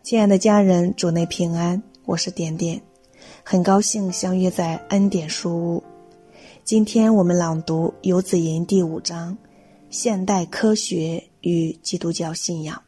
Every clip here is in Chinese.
亲爱的家人，主内平安，我是点点，很高兴相约在恩典书屋。今天我们朗读游子吟第5章，现代科学与基督教信仰。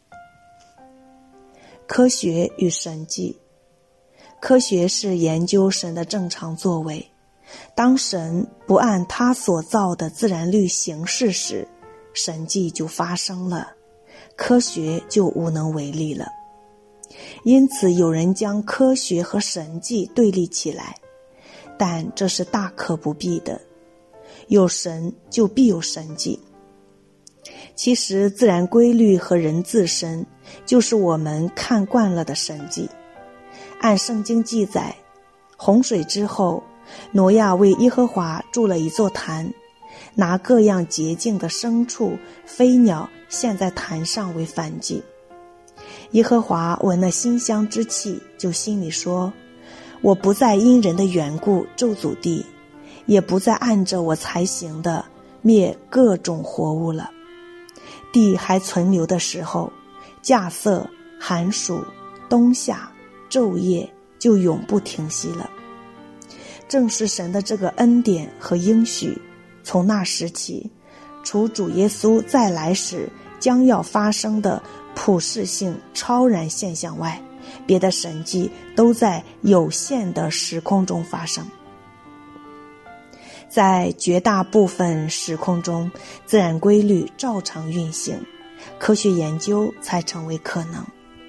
科学与神迹。科学是研究神的正常作为，当神不按他所造的自然律行事时，神迹就发生了，科学就无能为力了。因此有人将科学和神迹对立起来，但这是大可不必的。有神就必有神迹。其实自然规律和人自身就是我们看惯了的神迹。按圣经记载，洪水之后，挪亚为耶和华筑了一座坛，拿各样洁净的牲畜、飞鸟献在坛上为燔祭。耶和华闻了馨香之气，就心里说，我不再因人的缘故咒诅地，也不再按着我才行的灭各种活物了。地还存留的时候，稼穑、寒暑、冬夏、昼夜就永不停息了。正是神的这个恩典和应许，从那时起，除主耶稣再来时将要发生的普世性超然现象外，别的神迹都在有限的时空中发生。在绝大部分时空中，自然规律照常运行，科学研究才成为可能。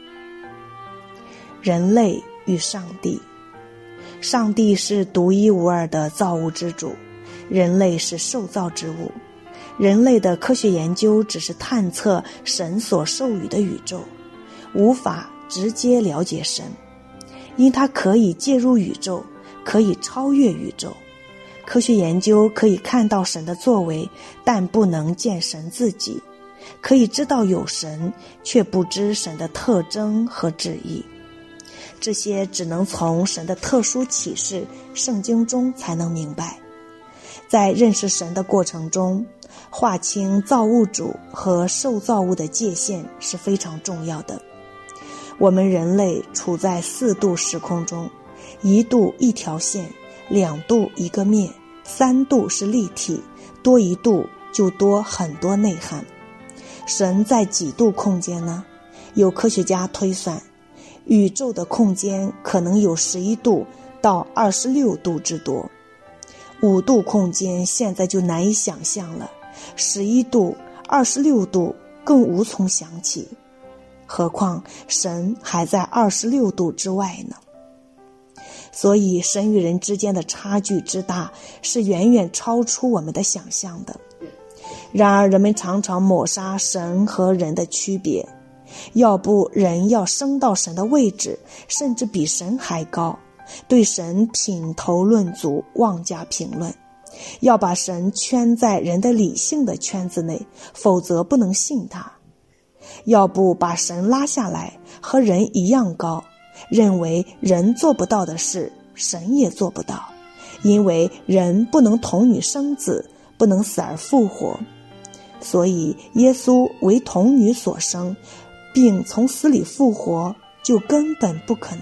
人类与上帝。上帝是独一无二的造物之主，人类是受造之物。人类的科学研究只是探测神所授予的宇宙，无法直接了解神，因它可以介入宇宙，可以超越宇宙。科学研究可以看到神的作为，但不能见神自己，可以知道有神，却不知神的特征和旨意。这些只能从神的特殊启示圣经中才能明白。在认识神的过程中，划清造物主和受造物的界限是非常重要的。我们人类处在4度时空中，1度一条线，2度一个面，3度是立体，多1度就多很多内涵。神在几度空间呢？有科学家推算，宇宙的空间可能有11度到26度之多。5度空间现在就难以想象了，11度、26度更无从想起，何况神还在26度之外呢。所以神与人之间的差距之大，是远远超出我们的想象的。然而人们常常抹杀神和人的区别，要不人要升到神的位置，甚至比神还高，对神品头论足，妄加评论，要把神圈在人的理性的圈子内，否则不能信他。要不把神拉下来，和人一样高，认为人做不到的事，神也做不到，因为人不能童女生子，不能死而复活。所以耶稣为童女所生，并从死里复活，就根本不可能。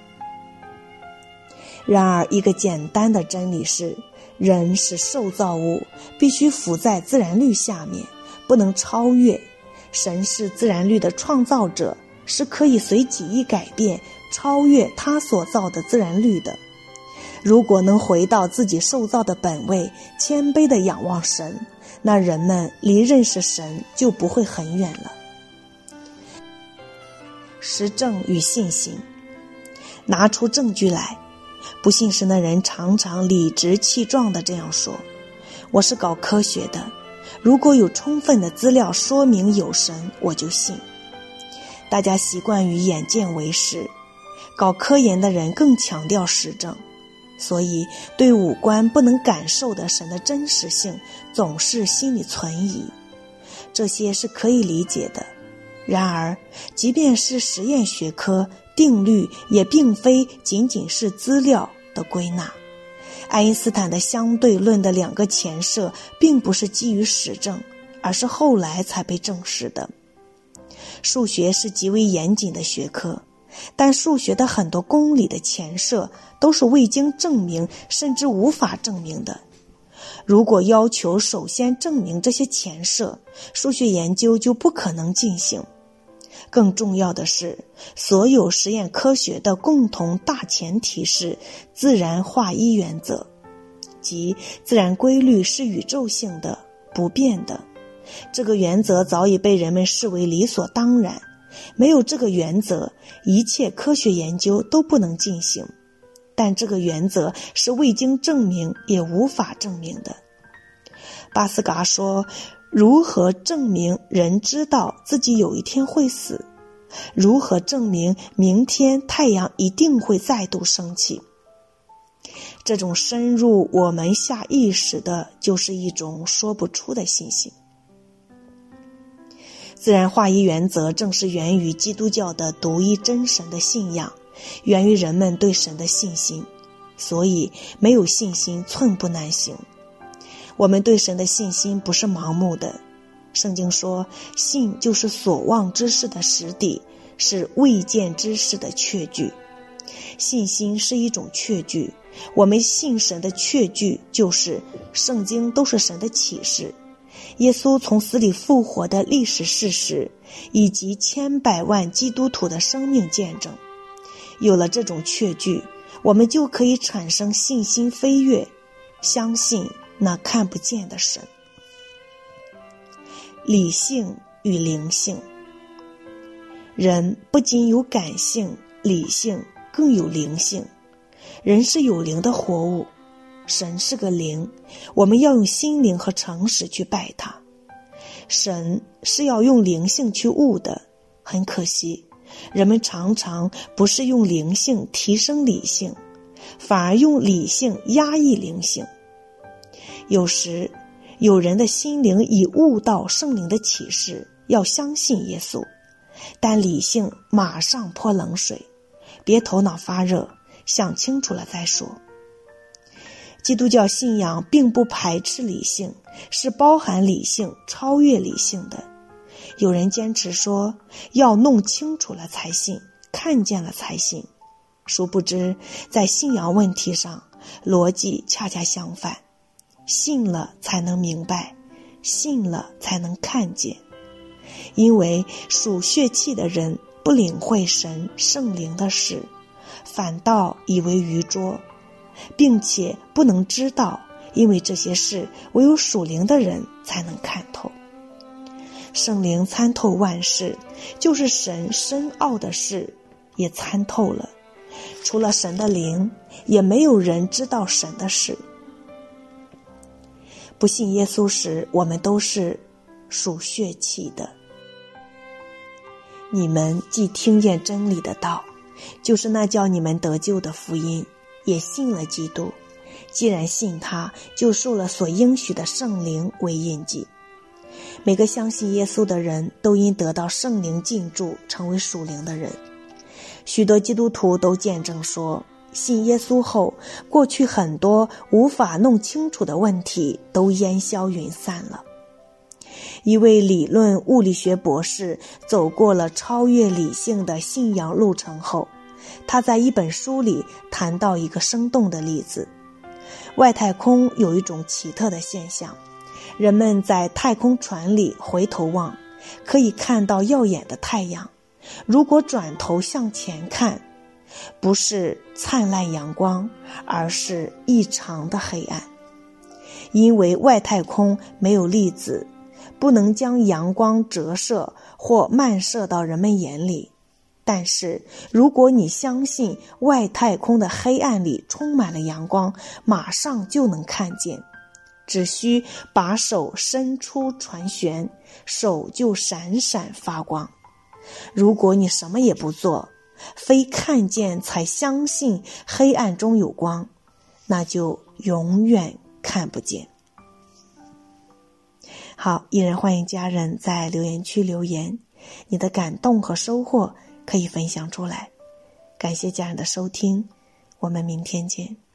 然而一个简单的真理是，人是受造物，必须服在自然律下面，不能超越。神是自然律的创造者，是可以随己意改变，超越他所造的自然律的。如果能回到自己受造的本位，谦卑地仰望神，那人们离认识神就不会很远了。实证与信心。拿出证据来。不信神的人常常理直气壮地这样说，我是搞科学的，如果有充分的资料说明有神，我就信。大家习惯于眼见为实，搞科研的人更强调实证，所以对五官不能感受的神的真实性总是心里存疑。这些是可以理解的，然而即便是实验学科，定律也并非仅仅是资料的归纳。爱因斯坦的相对论的2个前设并不是基于实证，而是后来才被证实的。 数学是极为严谨的学科，但数学的很多公理的前设都是未经证明，甚至无法证明的。如果要求首先证明这些前设，数学研究就不可能进行。更重要的是，所有实验科学的共同大前提是自然化一原则，即自然规律是宇宙性的、不变的。这个原则早已被人们视为理所当然，没有这个原则，一切科学研究都不能进行。但这个原则是未经证明也无法证明的。巴斯嘎说，如何证明人知道自己有一天会死？如何证明明天太阳一定会再度升起？这种深入我们下意识的，就是一种说不出的信心。自然化一原则正是源于基督教的独一真神的信仰，源于人们对神的信心，所以没有信心寸步难行。我们对神的信心不是盲目的。圣经说，信就是所望之事的实底，是未见之事的确据。信心是一种确据，我们信神的确据就是圣经都是神的启示，耶稣从死里复活的历史事实，以及千百万基督徒的生命见证。有了这种确据，我们就可以产生信心飞跃，相信那看不见的神。理性与灵性，人不仅有感性、理性，更有灵性。人是有灵的活物，神是个灵，我们要用心灵和诚实去拜他。神是要用灵性去悟的，很可惜，人们常常不是用灵性提升理性，反而用理性压抑灵性。有时有人的心灵已悟到圣灵的启示，要相信耶稣，但理性马上泼冷水，别头脑发热，想清楚了再说。基督教信仰并不排斥理性，是包含理性、超越理性的。有人坚持说，要弄清楚了才信，看见了才信。殊不知，在信仰问题上，逻辑恰恰相反。信了才能明白，信了才能看见。因为属血气的人不领会神圣灵的事，反倒以为愚拙，并且不能知道，因为这些事唯有属灵的人才能看透。圣灵参透万事，就是神深奥的事也参透了。除了神的灵，也没有人知道神的事。不信耶稣时，我们都是属血气的。你们既听见真理的道，就是那叫你们得救的福音，也信了基督。既然信他，就受了所应许的圣灵为印记。每个相信耶稣的人都因得到圣灵进驻，成为属灵的人。许多基督徒都见证说，信耶稣后，过去很多无法弄清楚的问题都烟消云散了。一位理论物理学博士走过了超越理性的信仰路程后，他在一本书里谈到一个生动的例子。外太空有一种奇特的现象，人们在太空船里回头望，可以看到耀眼的太阳。如果转头向前看，不是灿烂阳光，而是异常的黑暗。因为外太空没有粒子，不能将阳光折射或漫射到人们眼里。但是如果你相信外太空的黑暗里充满了阳光，马上就能看见。只需把手伸出船舷，手就闪闪发光。如果你什么也不做，非看见才相信黑暗中有光，那就永远看不见。好，依然欢迎家人在留言区留言，你的感动和收获可以分享出来。感谢家人的收听，我们明天见。